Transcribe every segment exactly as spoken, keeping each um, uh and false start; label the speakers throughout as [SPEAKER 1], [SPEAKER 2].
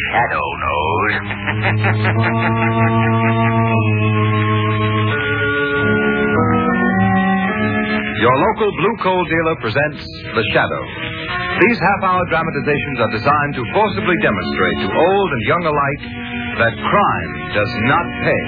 [SPEAKER 1] shadow knows.
[SPEAKER 2] Your local Blue Coal dealer presents The Shadow. These half-hour dramatizations are designed to forcibly demonstrate to old and young alike that crime does not pay.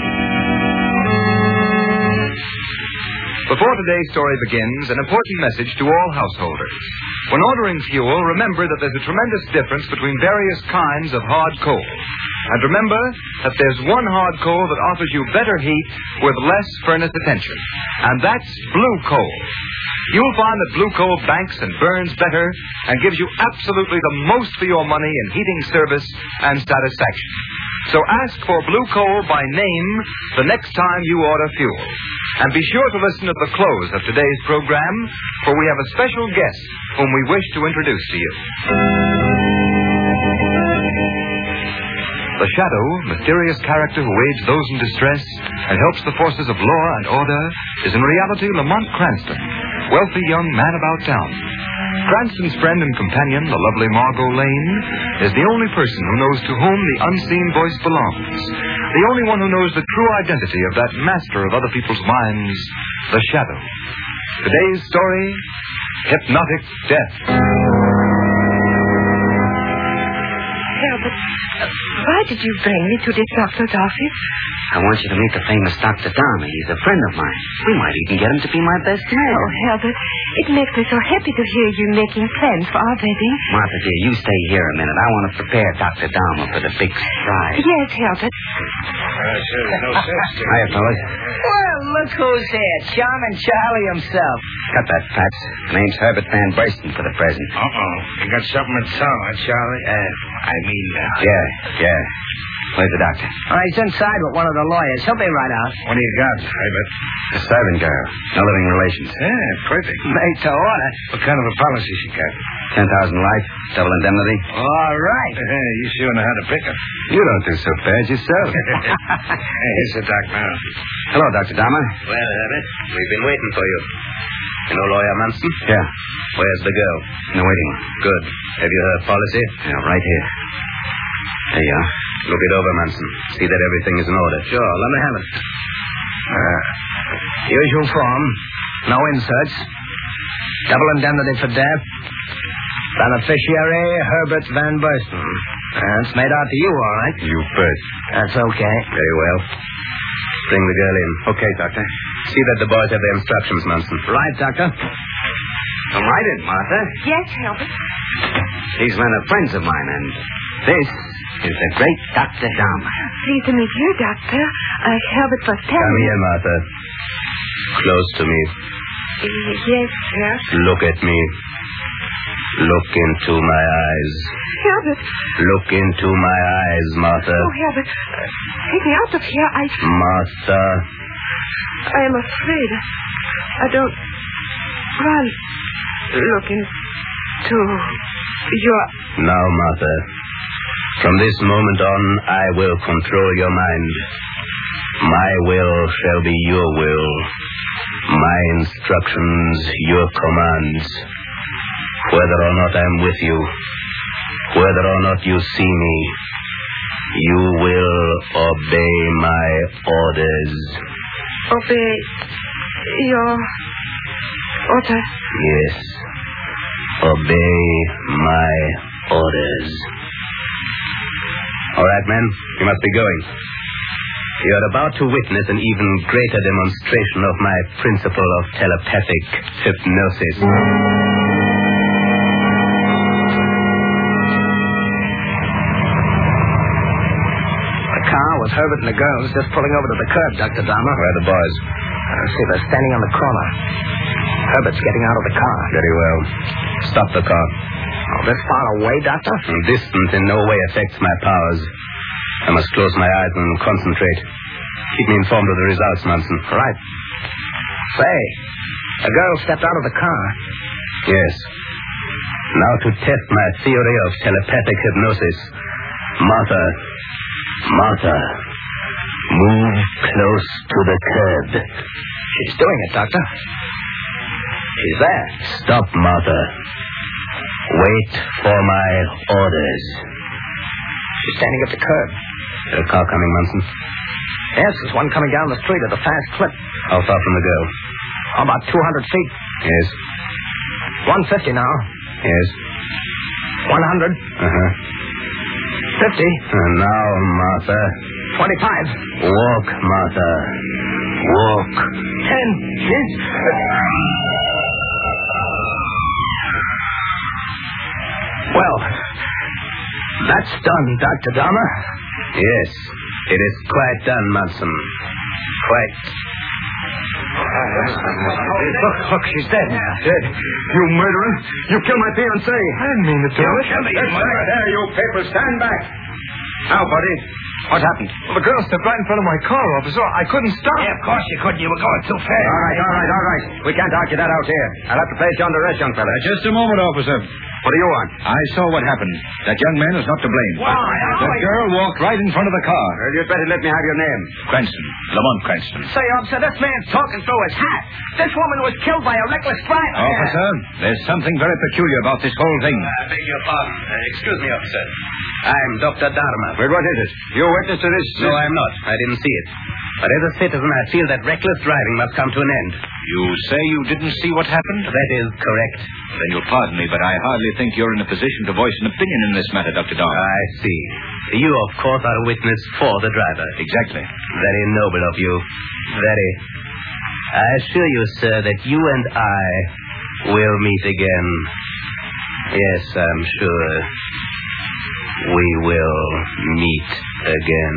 [SPEAKER 2] Before today's story begins, an important message to all householders. When ordering fuel, remember that there's a tremendous difference between various kinds of hard coal. And remember that there's one hard coal that offers you better heat with less furnace attention. And that's blue coal. You'll find that blue coal banks and burns better and gives you absolutely the most for your money in heating service and satisfaction. So ask for blue coal by name the next time you order fuel. And be sure to listen at the close of today's program, for we have a special guest whom we wish to introduce to you. The Shadow, mysterious character who aids those in distress and helps the forces of law and order, is in reality Lamont Cranston, wealthy young man about town. Cranston's friend and companion, the lovely Margot Lane, is the only person who knows to whom the unseen voice belongs. The only one who knows the true identity of that master of other people's minds, the Shadow. Today's story, Hypnotic Death.
[SPEAKER 3] Herbert, uh, why did you bring me to this doctor's office?
[SPEAKER 1] I want you to meet the famous Doctor Dahmer. He's a friend of mine. We might even get him to be my best man.
[SPEAKER 3] Oh, Herbert, it makes me so happy to hear you making plans for our wedding.
[SPEAKER 1] Martha, dear, you stay here a minute. I want to prepare Doctor Dahmer for the big surprise.
[SPEAKER 3] Yes, Herbert.
[SPEAKER 4] Uh, sure, there's no sense to it.
[SPEAKER 1] Hiya, fellas.
[SPEAKER 5] Well, look who's here. Charming Charlie himself.
[SPEAKER 1] Cut that, Pats. My name's Herbert Van Burston for the present.
[SPEAKER 4] Uh-oh. You got something to tell, huh, Charlie? Uh, I mean... Uh,
[SPEAKER 1] Yeah, yeah. Where's the doctor?
[SPEAKER 5] Oh, he's inside with one of the lawyers. He'll be right out.
[SPEAKER 4] what do you got, Herbert?
[SPEAKER 1] A servant girl. No living relations.
[SPEAKER 4] Yeah, perfect.
[SPEAKER 5] Made to order.
[SPEAKER 4] What kind of a policy she got?
[SPEAKER 1] Ten thousand life, double indemnity.
[SPEAKER 5] All right.
[SPEAKER 4] Hey, you sure know how to pick her.
[SPEAKER 1] You don't do so bad yourself.
[SPEAKER 4] Hey, here's the doc now.
[SPEAKER 1] Hello, Doctor Dahmer.
[SPEAKER 6] Well, Herbert, we've been waiting for you. You know Lawyer Manson?
[SPEAKER 1] Yeah,
[SPEAKER 6] Where's the girl?
[SPEAKER 1] in the waiting room.
[SPEAKER 6] Good. Have you her policy?
[SPEAKER 1] Yeah, right here. There you are.
[SPEAKER 6] Look it over, Manson. See that everything is in order.
[SPEAKER 5] Sure, let me have it. Uh, usual form. No inserts. Double indemnity for death. Beneficiary, Herbert Van Burston. That's made out to you, all right?
[SPEAKER 1] You first.
[SPEAKER 5] That's okay.
[SPEAKER 6] Very well. Bring the girl in.
[SPEAKER 1] Okay, Doctor.
[SPEAKER 6] See that the boys have their instructions, Manson.
[SPEAKER 5] Right, Doctor.
[SPEAKER 1] Come right in, Martha.
[SPEAKER 3] Yes, Herbert.
[SPEAKER 1] These men are friends of mine, and this is the great Doctor Dahmer.
[SPEAKER 3] Pleased to meet you, Doctor. Uh, Herbert was telling
[SPEAKER 6] Come
[SPEAKER 3] me...
[SPEAKER 6] here, Martha. Close to me.
[SPEAKER 3] Uh, yes, sir.
[SPEAKER 6] Look at me. Look into my eyes.
[SPEAKER 3] Herbert.
[SPEAKER 6] Look into my eyes, Martha.
[SPEAKER 3] Oh, Herbert. Uh, take me out of here. I...
[SPEAKER 6] Martha.
[SPEAKER 3] I am afraid. I don't... Run. Look into your...
[SPEAKER 6] Now, Martha. From this moment on, I will control your mind. My will shall be your will. My instructions, your commands. Whether or not I'm with you, whether or not you see me, you will obey my orders.
[SPEAKER 3] Obey your order.
[SPEAKER 6] Yes. Obey my orders. All right, men. You must be going. You're about to witness an even greater demonstration of my principle of telepathic hypnosis.
[SPEAKER 5] The car with Herbert and the girls just pulling over to the curb, Doctor Dahmer.
[SPEAKER 6] Where are the boys?
[SPEAKER 5] Uh, see, they're standing on the corner. Herbert's getting out of the car.
[SPEAKER 6] Very well. Stop the car.
[SPEAKER 5] Oh, this far away, Doctor?
[SPEAKER 6] Distance in no way affects my powers. I must close my eyes and concentrate. Keep me informed of the results, Manson.
[SPEAKER 5] Right. Say, a girl stepped out of the car.
[SPEAKER 6] Yes. Now to test my theory of telepathic hypnosis. Martha. Martha. Move close to the curb.
[SPEAKER 5] She's doing it, Doctor. She's there.
[SPEAKER 6] Stop, Martha. Wait for my orders.
[SPEAKER 5] She's standing at the curb.
[SPEAKER 6] Is there a car coming, Munson?
[SPEAKER 5] Yes, there's one coming down the street at a fast clip.
[SPEAKER 6] How far from the girl?
[SPEAKER 5] About two hundred feet.
[SPEAKER 6] Yes.
[SPEAKER 5] one fifty now.
[SPEAKER 6] Yes.
[SPEAKER 5] one hundred.
[SPEAKER 6] Uh-huh.
[SPEAKER 5] fifty.
[SPEAKER 6] And now, Martha.
[SPEAKER 5] twenty-five.
[SPEAKER 6] Walk, Martha. Walk.
[SPEAKER 5] ten. Yes. Well, that's done, Doctor Dahmer.
[SPEAKER 6] Yes, it is quite done, Munson. Quite.
[SPEAKER 5] Look, look, she's dead.
[SPEAKER 2] Dead? You murderer! You killed my fiancée! I didn't mean to do it.
[SPEAKER 5] kill me, you
[SPEAKER 2] Yes,
[SPEAKER 5] murderer.
[SPEAKER 2] there, you papers. Stand back. Now, buddy. What happened? Well, the girl stepped right in front of my car, officer. I couldn't stop.
[SPEAKER 5] Yeah, of course you couldn't. You were going too fast.
[SPEAKER 1] All right, all right, all right. We can't argue that out here. I'll have to place you under arrest, young fella.
[SPEAKER 7] Just a moment, officer.
[SPEAKER 1] What do you want?
[SPEAKER 7] I saw what happened. That young man is not to blame.
[SPEAKER 5] Why?
[SPEAKER 7] The girl walked right in front of the car.
[SPEAKER 1] Well, you'd better let me have your name.
[SPEAKER 7] Cranston. Lamont Cranston.
[SPEAKER 5] Say, officer, this man's talking through his hat. This woman was killed by a reckless driver.
[SPEAKER 7] Officer, there's something very peculiar about this whole thing.
[SPEAKER 6] I beg your pardon. Uh, excuse me, officer. I'm Doctor Dharma.
[SPEAKER 1] Well, what is it? You witness to this?
[SPEAKER 6] No, I'm not. I didn't see it. But as a citizen, I feel that reckless driving must come to an end.
[SPEAKER 7] You say you didn't see what happened?
[SPEAKER 6] That is correct.
[SPEAKER 7] Then you'll pardon me, but I hardly think you're in a position to voice an opinion in this matter, Doctor Dharma.
[SPEAKER 6] I see. You, of course, are a witness for the driver.
[SPEAKER 7] Exactly.
[SPEAKER 6] Very noble of you. Very. I assure you, sir, that you and I will meet again. Yes, I'm sure we will meet again.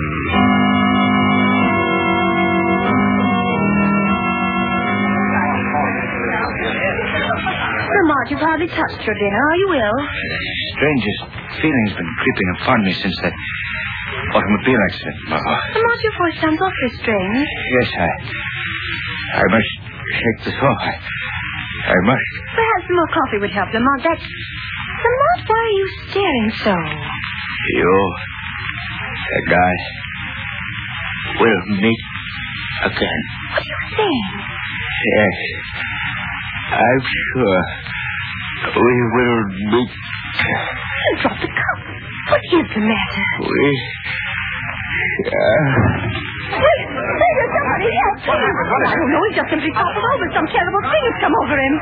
[SPEAKER 3] Lamont, you've hardly touched your dinner. Are you ill?
[SPEAKER 7] Strangest feeling's been creeping upon me since that automobile accident. Oh.
[SPEAKER 3] Lamont, your voice sounds awfully strange.
[SPEAKER 7] Yes, I... I must shake this off. I, I must.
[SPEAKER 3] Perhaps some more coffee would help, Lamont. That's... Lamont, why are you staring so?
[SPEAKER 7] You, the guy, will meet again.
[SPEAKER 3] What are you saying?
[SPEAKER 7] Yes, I'm sure we will meet.
[SPEAKER 3] Drop the cup. What is the matter?
[SPEAKER 7] We... Uh,
[SPEAKER 3] Wait, wait, there's somebody else. I don't know. He's just simply toppled over. Some terrible thing has come over him.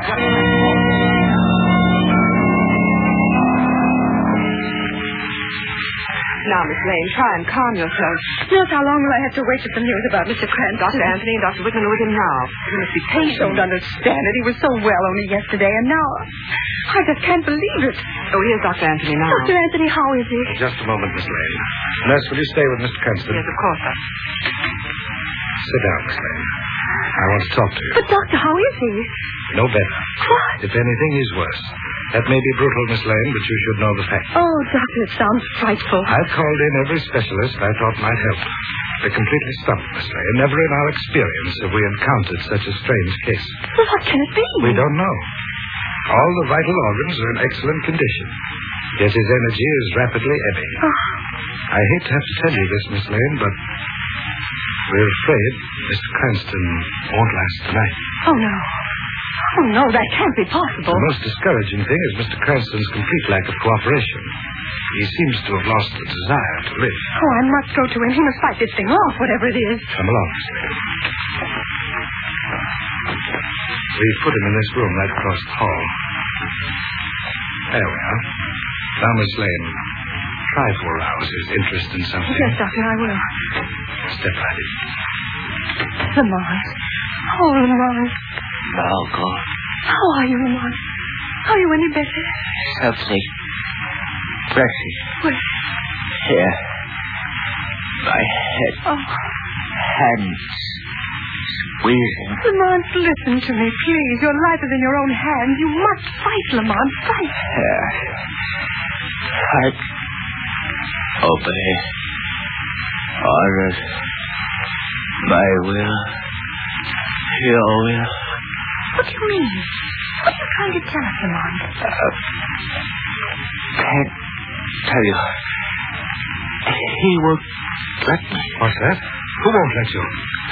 [SPEAKER 3] Now, Miss Lane, try and calm yourself. Nurse, how long will I have to wait for some news about Mister Cranston? Doctor Anthony and Doctor Whitman are with him now. You must be patient. I don't understand it. He was so well only yesterday, and now I just can't believe it. Oh, here's Doctor Anthony now. Doctor Anthony, how is he?
[SPEAKER 4] Just a moment, Miss Lane. Nurse, will you stay with Mister Cranston?
[SPEAKER 3] Yes, of course. Doctor.
[SPEAKER 4] Sit down, Miss Lane. I want to talk to you.
[SPEAKER 3] But, Doctor, how is he?
[SPEAKER 4] No better.
[SPEAKER 3] What?
[SPEAKER 4] If anything, he's worse. That may be brutal, Miss Lane, but you should know the facts.
[SPEAKER 3] Oh, Doctor, it sounds frightful.
[SPEAKER 4] I've called in every specialist I thought might help. They're completely stumped, Miss Lane. Never in our experience have we encountered such a strange case.
[SPEAKER 3] Well, what can it be?
[SPEAKER 4] We don't know. All the vital organs are in excellent condition. Yet his energy is rapidly ebbing.
[SPEAKER 3] Oh.
[SPEAKER 4] I hate to have to tell you this, Miss Lane, but we're afraid Mister Cranston won't last tonight.
[SPEAKER 3] Oh, no. Oh, no, that can't be possible.
[SPEAKER 4] The most discouraging thing is Mister Cranston's complete lack of cooperation. He seems to have lost the desire to live.
[SPEAKER 3] Oh, I must go to him. He must fight this thing off, whatever it is.
[SPEAKER 4] Come along, Miss Lane. We've put him in this room right across the hall. There we are. Now, Miss Lane, try to arouse his interest in something.
[SPEAKER 3] Yes, Doctor, I will.
[SPEAKER 4] Step right in.
[SPEAKER 3] Lamont. Oh, Lamont.
[SPEAKER 7] Margot.
[SPEAKER 3] How are you, Lamont? Are you any better?
[SPEAKER 7] Something pressing
[SPEAKER 3] Where?
[SPEAKER 7] here. My head.
[SPEAKER 3] Oh,
[SPEAKER 7] Hands squeezing.
[SPEAKER 3] Lamont, listen to me, please. Your life is in your own hands. You must fight, Lamont. Fight.
[SPEAKER 7] Here. Fight. Obey. Orders. My will. Your will.
[SPEAKER 3] What do you mean? What are you trying to tell us, Lamont?
[SPEAKER 7] Uh, can't tell you. He won't let me.
[SPEAKER 4] What's that? Who won't let you?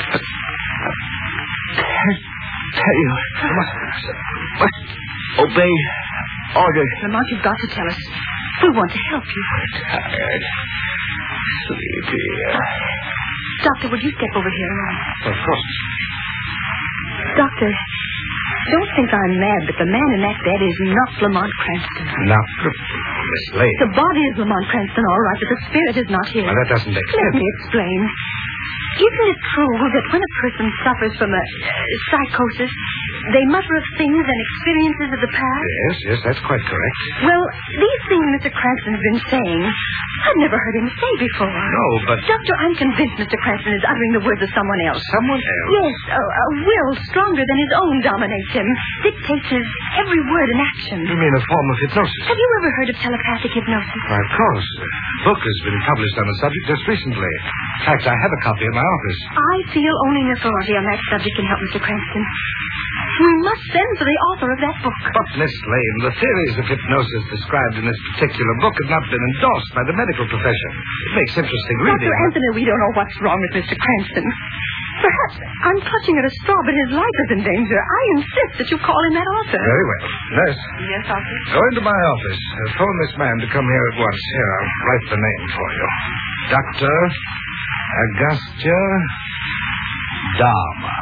[SPEAKER 7] Can't tell you. Must obey orders.
[SPEAKER 3] Lamont, you've got to tell us. We want to help you.
[SPEAKER 7] Tired. Sleepy.
[SPEAKER 3] Doctor, would you step over here a moment?
[SPEAKER 4] Of course.
[SPEAKER 3] Doctor, don't think I'm mad, but the man in that bed is not Lamont Cranston.
[SPEAKER 4] Now, Miss Lane.
[SPEAKER 3] The body is Lamont Cranston, all right, but the spirit is not here.
[SPEAKER 4] Well, that doesn't make
[SPEAKER 3] Let
[SPEAKER 4] sense.
[SPEAKER 3] me explain. Isn't it true that when a person suffers from a uh, psychosis, they mutter of things and experiences of the past?
[SPEAKER 4] Yes, yes, that's quite correct.
[SPEAKER 3] Well, these things Mister Cranston's been saying, I've never heard him say before.
[SPEAKER 4] No, but...
[SPEAKER 3] Doctor, I'm convinced Mister Cranston is uttering the words of someone else.
[SPEAKER 4] Someone else?
[SPEAKER 3] Yes, a, a will stronger than his own dominates him, dictates his every word and action.
[SPEAKER 4] You mean a form of hypnosis?
[SPEAKER 3] Have you ever heard of telepathic hypnosis?
[SPEAKER 4] Why, of course. A book has been published on the subject just recently. In fact, I have a copy in my office.
[SPEAKER 3] I feel only an authority on that subject can help Mister Cranston. We must send for the author of that book.
[SPEAKER 4] But, Miss Lane, the theories of hypnosis described in this particular book have not been endorsed by the medical profession. It makes interesting reading.
[SPEAKER 3] Doctor Anthony, we don't know what's wrong with Mister Cranston. Perhaps I'm clutching at a straw, but his life is in danger. I insist that you call in that author.
[SPEAKER 4] Very well. Nurse,
[SPEAKER 3] Yes, Doctor?
[SPEAKER 4] go into my office. Uh, phone this man to come here at once. Here, I'll write the name for you. Doctor Agastya Dharma.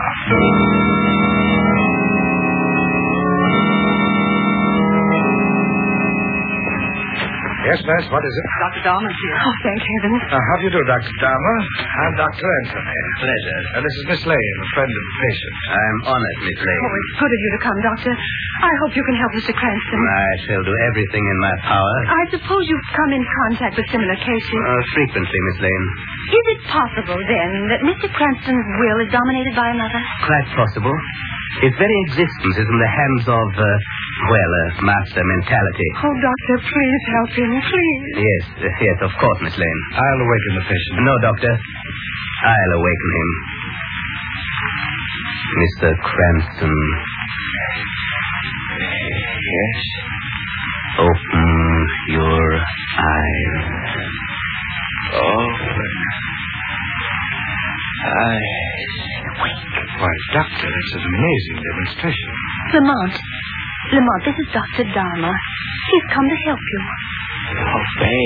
[SPEAKER 4] Yes, nurse, what is it?
[SPEAKER 3] Doctor Dahmer's here. Oh, thank heaven.
[SPEAKER 4] Uh, how do you do, Doctor Dharma? I'm Doctor Anthony.
[SPEAKER 6] Pleasure.
[SPEAKER 4] Uh, this is Miss Lane, a friend of the patient.
[SPEAKER 6] I'm honored, Miss Lane.
[SPEAKER 3] Oh, it's good of you to come, Doctor. I hope you can help Mister Cranston.
[SPEAKER 6] I shall do everything in my power.
[SPEAKER 3] I suppose you've come in contact with similar cases.
[SPEAKER 6] Uh, frequently, Miss Lane.
[SPEAKER 3] Is it possible, then, that Mister Cranston's will is dominated by another?
[SPEAKER 6] Quite possible. Its very existence is in the hands of, uh, well, a master mentality.
[SPEAKER 3] Oh, Doctor, please help him, please.
[SPEAKER 6] Yes, uh, yes, of course, Miss Lane.
[SPEAKER 4] I'll awaken the patient.
[SPEAKER 6] No, Doctor. I'll awaken him. Mister Cranston.
[SPEAKER 7] Yes?
[SPEAKER 6] Open your eyes.
[SPEAKER 7] Open. Eyes.
[SPEAKER 4] Why, Doctor, it's an amazing demonstration.
[SPEAKER 3] Lamont. Lamont, this is Doctor Dharma. He's come to help you.
[SPEAKER 7] Obey.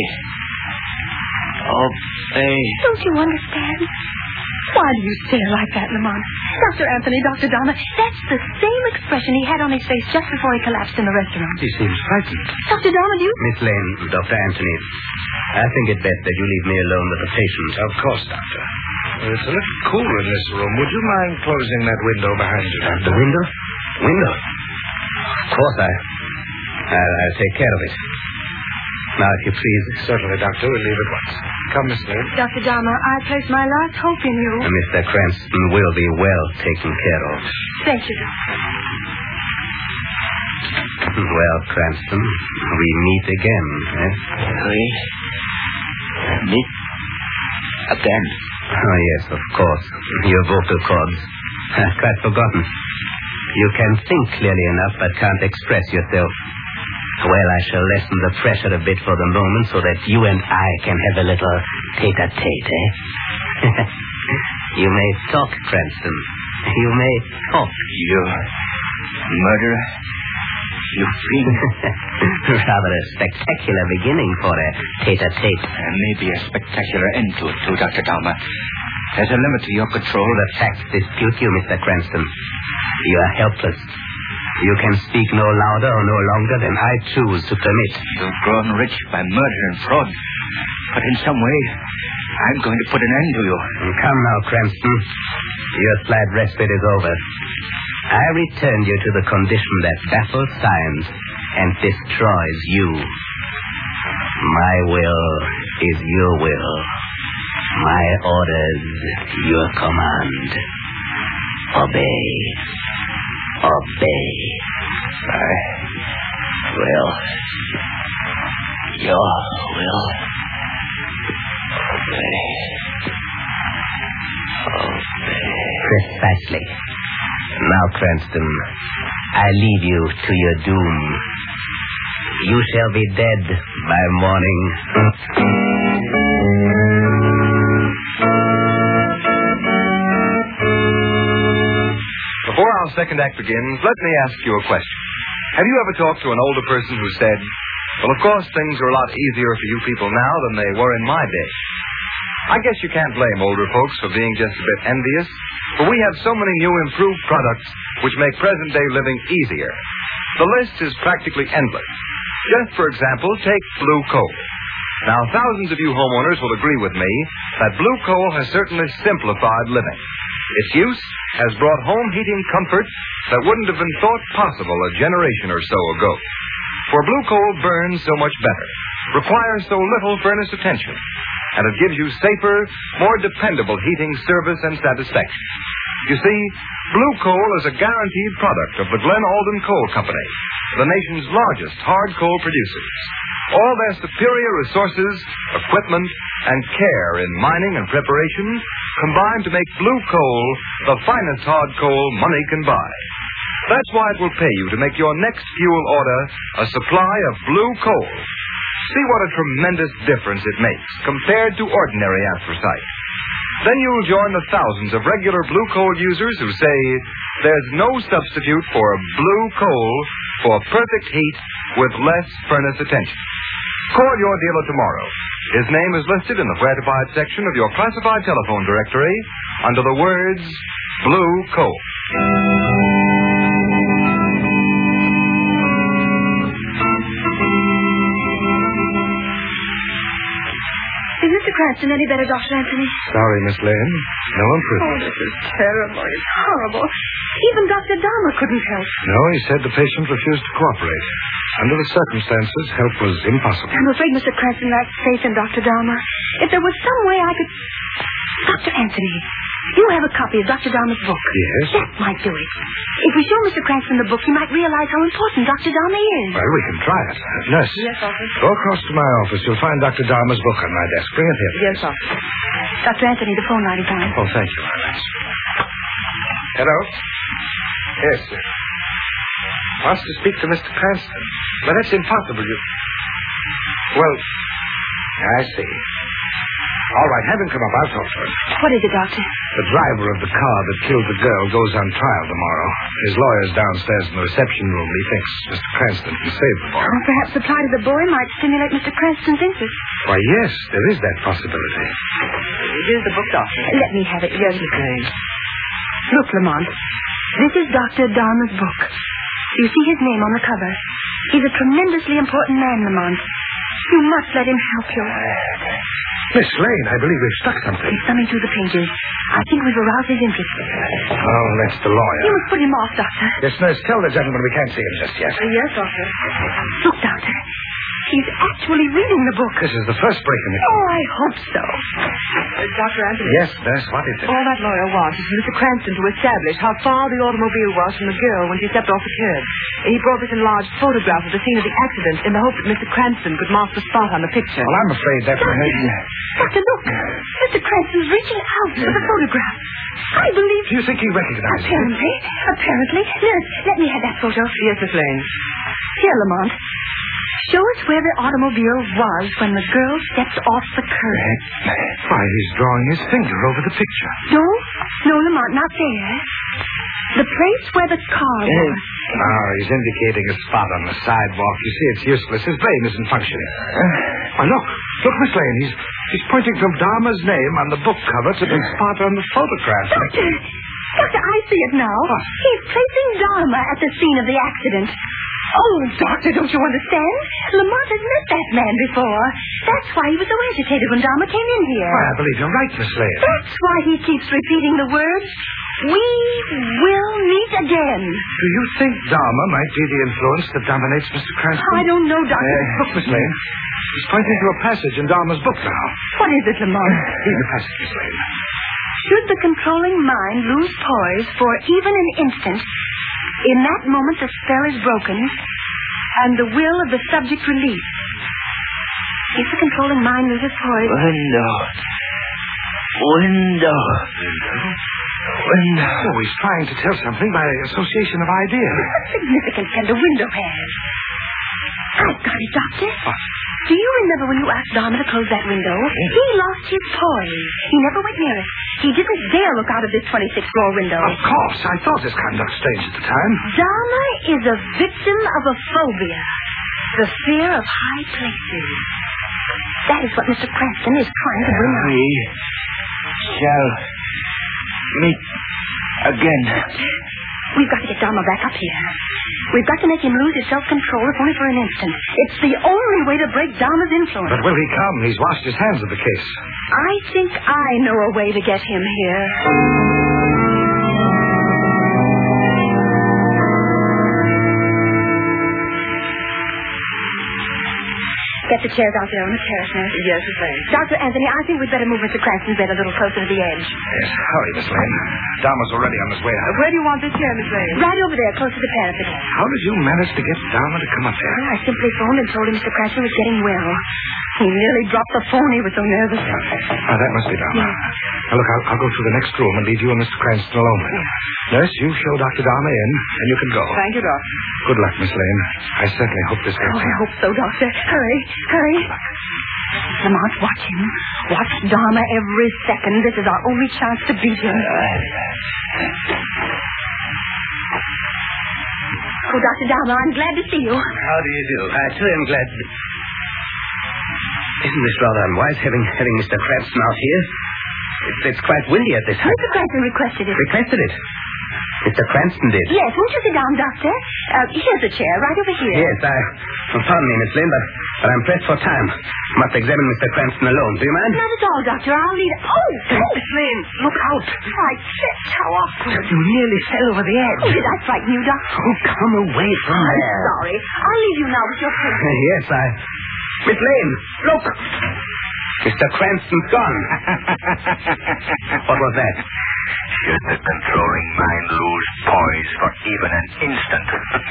[SPEAKER 7] Obey.
[SPEAKER 3] Don't you understand? Why do you stare like that, Lamont? Doctor Anthony, Doctor Dharma, that's the same expression he had on his face just before he collapsed in the restaurant.
[SPEAKER 4] He seems frightened.
[SPEAKER 3] Doctor Dharma, do you...
[SPEAKER 6] Miss Lane, Doctor Anthony, I think it best that you leave me alone with the patient.
[SPEAKER 4] Of course, Doctor. Well, it's a little cooler in this room. Would you mind closing that window behind you, Doctor?
[SPEAKER 6] The window? Window? Of course, I... I'll, I'll take care of it. Now, if you please.
[SPEAKER 4] Certainly, Doctor. We'll leave at once. Come, Miss Lane.
[SPEAKER 3] Doctor Dharma, I place my last hope in you.
[SPEAKER 6] Uh, Mister Cranston will be well taken care of.
[SPEAKER 3] Thank you, Doctor.
[SPEAKER 6] Well, Cranston, we meet again, eh?
[SPEAKER 7] We meet again.
[SPEAKER 6] Oh, yes, of course. Your vocal cords. I've quite forgotten. You can think clearly enough, but can't express yourself. Well, I shall lessen the pressure a bit for the moment so that you and I can have a little tete-a-tete, eh? You may talk, Cranston. You may talk.
[SPEAKER 7] You murderer? You fiend?
[SPEAKER 6] Rather a spectacular beginning for a tete-a-tete.
[SPEAKER 7] There may be a spectacular end to it, too, Doctor Dharma. There's a limit to your control.
[SPEAKER 6] The facts dispute you, Mister Cranston. You are helpless. You can speak no louder or no longer than I choose to permit.
[SPEAKER 7] You've grown rich by murder and fraud. But in some way, I'm going to put an end to you.
[SPEAKER 6] Come now, Cranston. Your slight respite is over. I return you to the condition that baffles science and destroys you. My will is your will. My orders, your command. Obey. Obey.
[SPEAKER 7] I will. Your will. Obey. Obey.
[SPEAKER 6] Precisely. Now, Cranston, I leave you to your doom. You shall be dead by morning.
[SPEAKER 2] Before our second act begins, let me ask you a question. Have you ever talked to an older person who said, well, of course, things are a lot easier for you people now than they were in my day? I guess you can't blame older folks for being just a bit envious, for we have so many new improved products which make present-day living easier. The list is practically endless. Just for example, take Blue Coal. Now, thousands of you homeowners will agree with me that Blue Coal has certainly simplified living. Its use has brought home heating comfort that wouldn't have been thought possible a generation or so ago. For Blue Coal burns so much better, requires so little furnace attention, and it gives you safer, more dependable heating service and satisfaction. You see, Blue Coal is a guaranteed product of the Glen Alden Coal Company, the nation's largest hard coal producers. All their superior resources, equipment, and care in mining and preparation combine to make Blue Coal the finest hard coal money can buy. That's why it will pay you to make your next fuel order a supply of Blue Coal. See what a tremendous difference it makes compared to ordinary anthracite. Then you'll join the thousands of regular Blue Coal users who say there's no substitute for Blue Coal for perfect heat with less furnace attention. Call your dealer tomorrow. His name is listed in the Where to Buy It section of your classified telephone directory under the words Blue Coal.
[SPEAKER 3] Is Mister Cranston any better, Doctor Anthony?
[SPEAKER 4] Sorry, Miss Lane. No improvement.
[SPEAKER 3] Oh, this is terrible. It's horrible. Even Doctor Dahmer couldn't help.
[SPEAKER 4] No, he said the patient refused to cooperate. Under the circumstances, help was impossible.
[SPEAKER 3] I'm afraid Mister Cranston lacks faith in Doctor Dahmer. If there was some way I could... Doctor Anthony, you have a copy of Doctor Dahmer's book.
[SPEAKER 4] Yes?
[SPEAKER 3] That might do it. If we show Mister Cranston the book, he might realize how important Doctor Dahmer is.
[SPEAKER 4] Well, we can try it. Uh, nurse.
[SPEAKER 3] Yes, officer.
[SPEAKER 4] Go across to my office. You'll find Doctor Dahmer's book on my desk. Bring it here.
[SPEAKER 3] Yes, officer. Doctor Anthony, the phone line is on.
[SPEAKER 4] Oh, thank you, Alice. Hello? Yes, sir. Wants to speak to Mister Cranston. But that's impossible. You... Well, I see. All right, have him come up. I'll talk to him.
[SPEAKER 3] What is it, Doctor?
[SPEAKER 4] The driver of the car that killed the girl goes on trial tomorrow. His lawyer's downstairs in the reception room. He thinks Mister Cranston can save the boy.
[SPEAKER 3] Oh, perhaps the plight of the boy might stimulate Mister Cranston's interest.
[SPEAKER 4] Why, yes, there is that possibility.
[SPEAKER 3] Here's the book, Doctor. Let me have it. Yes, Miss Lane. Look, Lamont. This is Doctor Dahmer's book. You see his name on the cover. He's a tremendously important man, Lamont. You must let him help you.
[SPEAKER 4] Miss Lane, I believe we've stuck something.
[SPEAKER 3] He's thumbing through the pages. I think we've aroused his interest.
[SPEAKER 4] Oh, that's the lawyer.
[SPEAKER 3] You must put him off, Doctor.
[SPEAKER 4] Yes, nurse, tell the gentleman we can't see him just yet.
[SPEAKER 3] Yes, Doctor. Look, Doctor. He's actually reading the book.
[SPEAKER 4] This is the first break in the...
[SPEAKER 3] Oh, I hope so. Uh, Doctor Anthony.
[SPEAKER 4] Yes, nurse, what is it?
[SPEAKER 3] All that lawyer wants is for Mister Cranston to establish how far the automobile was from the girl when she stepped off the curb. He brought this enlarged photograph of the scene of the accident in the hope that Mister Cranston could mark the spot on the picture.
[SPEAKER 4] Well, I'm afraid that's...
[SPEAKER 3] Doctor, Doctor, look. Mister Cranston's reaching out for the photograph. I believe...
[SPEAKER 4] Do you think he recognized it?
[SPEAKER 3] Apparently. Apparently. Nurse, let me have that photo. Yes, Miss Lane. Here, Lamont. Show us where the automobile was when the girl stepped off the curb.
[SPEAKER 4] Why, he's drawing his finger over the picture.
[SPEAKER 3] No, no, Lamont, not there. The place where the car was.
[SPEAKER 4] Ah, he's indicating a spot on the sidewalk. You see, it's useless. His brain isn't functioning. Why, look. Look, Miss Lane. He's, he's pointing from Dahmer's name on the book cover to the spot on the photograph.
[SPEAKER 3] Doctor, Doctor, I see it now.
[SPEAKER 4] What?
[SPEAKER 3] He's placing Dahmer at the scene of the accident. Oh, Doctor, don't you understand? Lamont has met that man before. That's why he was so agitated when Dahmer came in here.
[SPEAKER 4] Why, I believe you're right, Miss Lane.
[SPEAKER 3] That's why he keeps repeating the words, "We will meet again."
[SPEAKER 4] Do you think Dahmer might be the influence that dominates Mister Cranston?
[SPEAKER 3] I don't know, Doctor.
[SPEAKER 4] Uh, look, Miss Lane. He's pointing to a passage in Dahmer's book now.
[SPEAKER 3] What is it, Lamont?
[SPEAKER 4] Read the passage, Miss Lane.
[SPEAKER 3] Should the controlling mind lose poise for even an instant, in that moment the spell is broken and the will of the subject released. If the controlling mind loses poise...
[SPEAKER 5] Window. Window. Window.
[SPEAKER 4] Oh, he's trying to tell something by association of ideas.
[SPEAKER 3] What significance can the window have? I've got it, Doctor.
[SPEAKER 4] What?
[SPEAKER 3] Do you remember when you asked Dahmer to close that window? He lost his poise. He never went near it. He didn't dare look out of this twenty-sixth floor window.
[SPEAKER 4] Of course. I thought his conduct strange at the time.
[SPEAKER 3] Dahmer is a victim of a phobia. The fear of high places. That is what Mister Cranston is trying to bring out.
[SPEAKER 7] We shall meet again.
[SPEAKER 3] We've got to get Dharma back up here. We've got to make him lose his self-control, if only for an instant. It's the only way to break Dharma's influence.
[SPEAKER 4] But will he come? He's washed his hands of the case.
[SPEAKER 3] I think I know a way to get him here. Get the chairs out there on the terrace, nurse.
[SPEAKER 8] Yes, Miss Lane.
[SPEAKER 3] Doctor Anthony, I think we'd better move Mister Cranston's bed a little closer to the edge.
[SPEAKER 4] Yes, hurry, Miss Lane. Dharma's already on his way out.
[SPEAKER 8] Uh, where do you want this chair, Miss Lane?
[SPEAKER 3] Right over there, close to the parapet.
[SPEAKER 4] How did you manage to get Dharma to come up here?
[SPEAKER 3] Well, I simply phoned and told him Mister Cranston was getting well. He nearly dropped the phone. He was so nervous.
[SPEAKER 4] Oh, that must be Dharma.
[SPEAKER 3] Yeah.
[SPEAKER 4] Now, look, I'll, I'll go through the next room and leave you and Mister Cranston alone with him. Nurse, you show Doctor Dharma in, and you can go.
[SPEAKER 8] Thank you, Doctor.
[SPEAKER 4] Good luck, Miss Lane. I certainly hope this
[SPEAKER 3] Oh,
[SPEAKER 4] helps
[SPEAKER 3] I
[SPEAKER 4] you.
[SPEAKER 3] hope so, Doctor. Hurry, hurry. Lamont, watch him. Watch Dharma every second. This is our only chance to beat him. Oh, Doctor Dharma, I'm glad to see you.
[SPEAKER 6] How do you do? I too am glad to be... Isn't this rather unwise, having having Mister Cranston out here? It's, it's quite windy at this house.
[SPEAKER 3] Mister Cranston requested it.
[SPEAKER 6] Requested it? Mister Cranston did?
[SPEAKER 3] Yes, won't you sit down, Doctor? Uh, here's a chair, right over here.
[SPEAKER 6] Yes, I... Well, pardon me, Miss Lane, but, but I'm pressed for time. Must examine Mister Cranston alone. Do you mind?
[SPEAKER 3] Not at all, Doctor. I'll lead... Oh! oh.
[SPEAKER 6] Miss Lane, look out.
[SPEAKER 3] I tripped. How awkward.
[SPEAKER 6] You nearly fell over the edge.
[SPEAKER 3] Oh, did I frighten you, Doctor?
[SPEAKER 6] Oh, come away from
[SPEAKER 3] I'm
[SPEAKER 6] there.
[SPEAKER 3] sorry. I'll leave you now with your patient.
[SPEAKER 6] Yes, I... Miss Lane, look! Mister Cranston's gone. What was that?
[SPEAKER 1] Should the controlling mind lose poise for even an instant?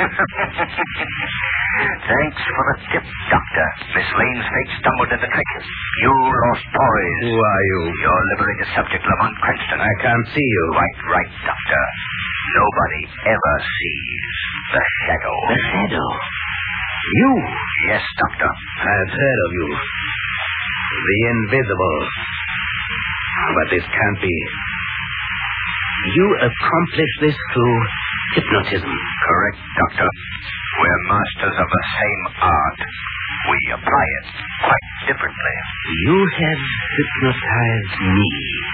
[SPEAKER 1] Thanks for the tip, Doctor. Miss Lane's fate stumbled at the trick. You lost poise.
[SPEAKER 6] Who are you?
[SPEAKER 1] Your liberated subject, Lamont Cranston.
[SPEAKER 6] I can't see you.
[SPEAKER 1] Right, right, Doctor. Nobody ever sees the shadow.
[SPEAKER 6] The shadow? You?
[SPEAKER 1] Yes, Doctor.
[SPEAKER 6] I've heard of you. The invisible. But this can't be. You accomplish this through hypnotism.
[SPEAKER 1] Correct, Doctor. We're masters of the same art. We apply it quite differently.
[SPEAKER 6] You have hypnotized me.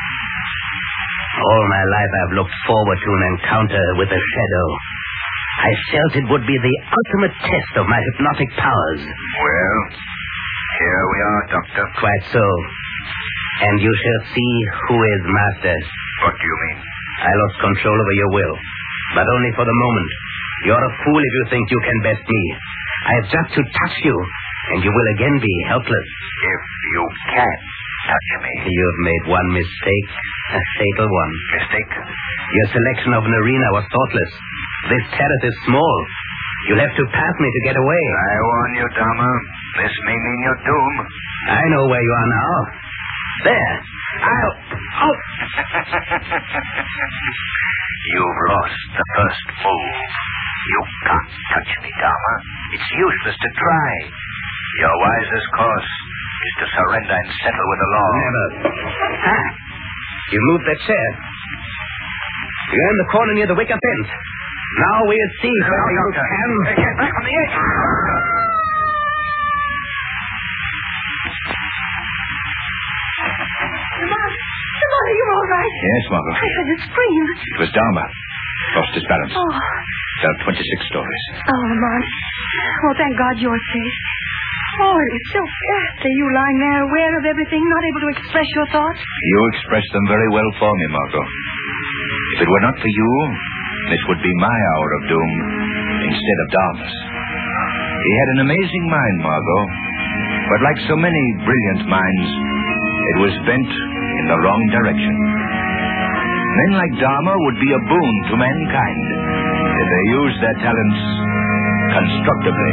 [SPEAKER 6] All my life I've looked forward to an encounter with the shadow. I felt it would be the ultimate test of my hypnotic powers.
[SPEAKER 1] Well, here we are, Doctor.
[SPEAKER 6] Quite so. And you shall see who is master.
[SPEAKER 1] What do you mean?
[SPEAKER 6] I lost control over your will, but only for the moment. You're a fool if you think you can best me. I have just to touch you, and you will again be helpless.
[SPEAKER 1] If you can touch me.
[SPEAKER 6] You've made one mistake, a fatal one.
[SPEAKER 1] Mistake?
[SPEAKER 6] Your selection of an arena was thoughtless. This terrace is small. You'll have to pass me to get away.
[SPEAKER 1] I warn you, Dharma. This may mean your doom.
[SPEAKER 6] I know where you are now. There. I'll... Oh!
[SPEAKER 1] You've lost the first move. You can't touch me, Dharma. It's useless to try. Your wisest course is to surrender and settle with the law.
[SPEAKER 6] Never. Ah, you moved that chair. You're in the corner near the wicker fence. Now we'll see
[SPEAKER 1] Hello,
[SPEAKER 6] how you
[SPEAKER 1] Doctor.
[SPEAKER 6] can...
[SPEAKER 1] Get back on the edge.
[SPEAKER 3] Lamont, Lamont, are you all right?
[SPEAKER 7] Yes, Margot.
[SPEAKER 3] I heard you scream.
[SPEAKER 7] It was Dharma. Lost his balance.
[SPEAKER 3] Oh,
[SPEAKER 7] Fell twenty-six stories.
[SPEAKER 3] oh, Lamont. Well, thank God you're safe. Oh, it was so ghastly, you lying there, aware of everything, not able to express your thoughts.
[SPEAKER 7] You expressed them very well for me, Margot. If it were not for you, this would be my hour of doom instead of Dharma's. He had an amazing mind, Margot. But like so many brilliant minds, it was bent in the wrong direction. Men like Dharma would be a boon to mankind if they used their talents constructively.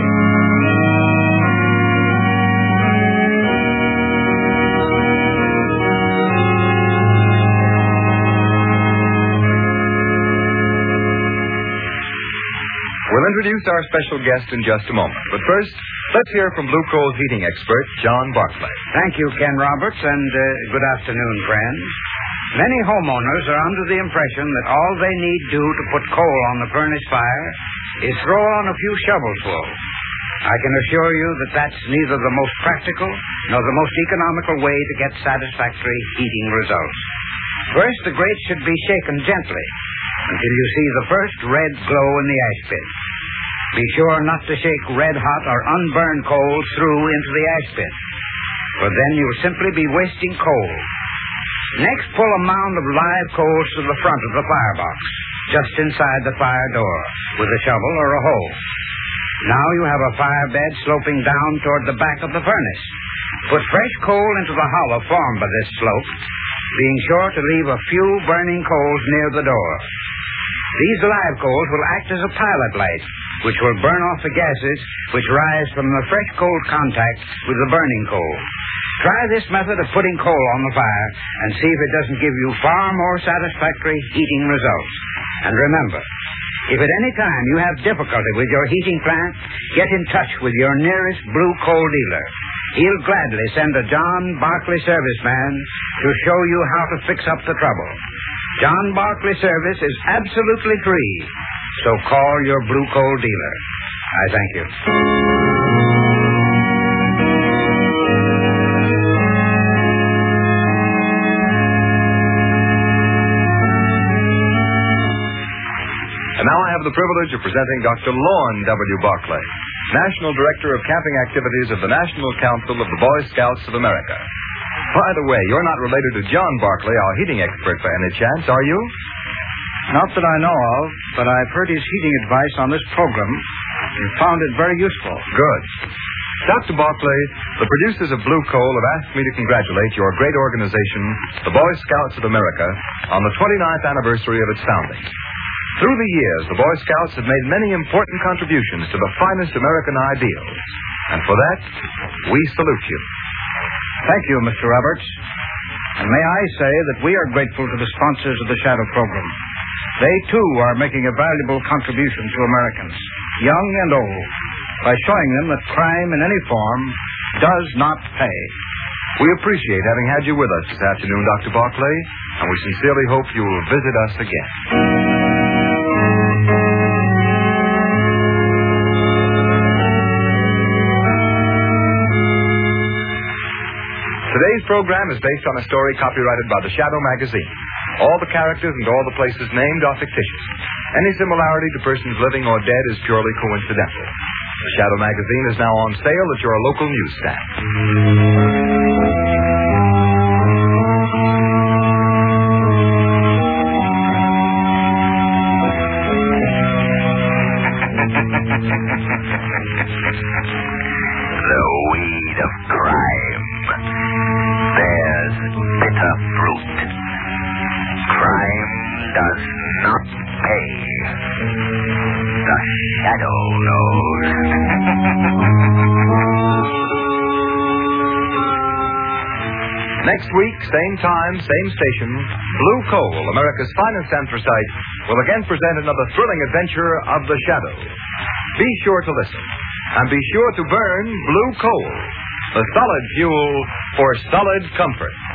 [SPEAKER 2] We'll introduce our special guest in just a moment. But first, let's hear from Blue Coal's heating expert, John Barclay.
[SPEAKER 9] Thank you, Ken Roberts, and uh, good afternoon, friends. Many homeowners are under the impression that all they need do to put coal on the furnace fire is throw on a few shovels full. I can assure you that that's neither the most practical nor the most economical way to get satisfactory heating results. First, the grate should be shaken gently until you see the first red glow in the ash pit. Be sure not to shake red-hot or unburned coals through into the ash pit, for then you'll simply be wasting coal. Next, pull a mound of live coals to the front of the firebox, just inside the fire door, with a shovel or a hoe. Now you have a fire bed sloping down toward the back of the furnace. Put fresh coal into the hollow formed by this slope, being sure to leave a few burning coals near the door. These live coals will act as a pilot light, which will burn off the gases which rise from the fresh coal contact with the burning coal. Try this method of putting coal on the fire and see if it doesn't give you far more satisfactory heating results. And remember, if at any time you have difficulty with your heating plant, get in touch with your nearest blue coal dealer. He'll gladly send a John Barclay serviceman to show you how to fix up the trouble. John Barclay service is absolutely free, so call your blue coal dealer. I thank you.
[SPEAKER 2] And now I have the privilege of presenting Doctor Lorne W. Barclay, National Director of Camping Activities of the National Council of the Boy Scouts of America. By the way, you're not related to John Barclay, our heating expert, by any chance, are you?
[SPEAKER 9] Not that I know of, but I've heard his heating advice on this program and found it very useful.
[SPEAKER 2] Good. Doctor Barclay, the producers of Blue Coal have asked me to congratulate your great organization, the Boy Scouts of America, on the twenty-ninth anniversary of its founding. Through the years, the Boy Scouts have made many important contributions to the finest American ideals. And for that, we salute you.
[SPEAKER 9] Thank you, Mister Roberts. And may I say that we are grateful to the sponsors of the Shadow Program. They, too, are making a valuable contribution to Americans, young and old, by showing them that crime in any form does not pay.
[SPEAKER 2] We appreciate having had you with us this afternoon, Doctor Barclay, and we sincerely hope you will visit us again. Today's program is based on a story copyrighted by the Shadow magazine. All the characters and all the places named are fictitious. Any similarity to persons living or dead is purely coincidental. The Shadow magazine is now on sale at your local newsstand.
[SPEAKER 1] The weed of crime bears bitter fruit. Crime does not pay. The Shadow knows.
[SPEAKER 2] Next week, same time, same station, Blue Coal, America's finest anthracite, will again present another thrilling adventure of the Shadow. Be sure to listen, and be sure to burn Blue Coal, the solid fuel for solid comfort.